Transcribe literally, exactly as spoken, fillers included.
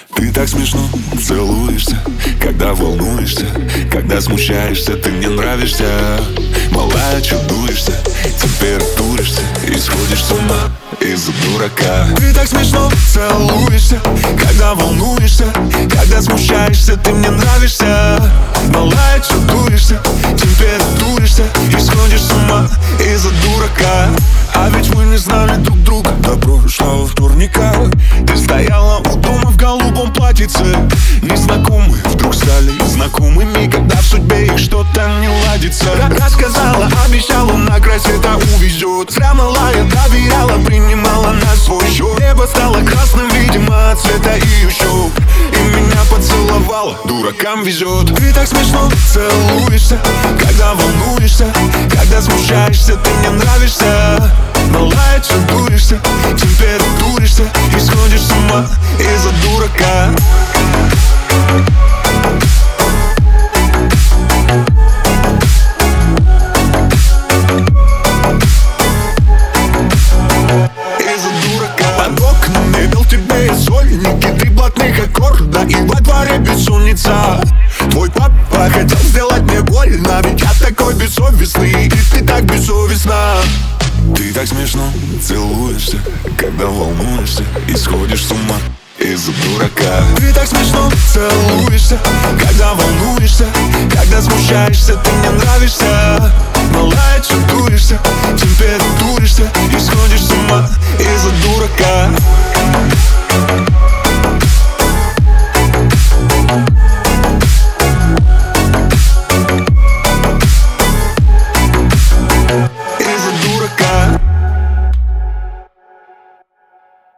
Ты так смешно целуешься, когда волнуешься, когда смущаешься, ты мне нравишься. Малая, чудуешься, температуришься и сходишь с ума из-за дурака. Ты так смешно целуешься, когда волнуешься, когда смущаешься, ты мне нравишься. Малая, чудуешься, температуришься и сходишь с ума из-за дурака. А ведь мы не знали друг друга до прошлого вторника. Ты стояла у дома в голубом платьице. Незнакомые вдруг стали знакомыми, когда в судьбе их что-то не ладится. Рассказала, обещала, на край света увезет. Зря малая доверяла, принимала на свой счет. Небо стало красным, видимо, от цвета ее щек. И меня поцеловала, дуракам везет. Ты так смешно целуешься, когда волнуешься, когда смущаешься, ты мне нравишься. Малая, чудуешься, температуришься и сходишь с ума из-за дурака. Из-за дурака. Под окнами бил тебе и сольники, три блатных аккорда и во дворе бессонница. Твой папа хотел сделать мне больно, ведь я такой бессовестный, и ты так бессовестна. Ты так смешно целуешься, когда волнуешься и сходишь с ума из-за дурака. Ты так смешно целуешься, когда волнуешься, когда смущаешься, ты мне нравишься. Малая, чудуешься, температуришься и сходишь с ума из-за дурака.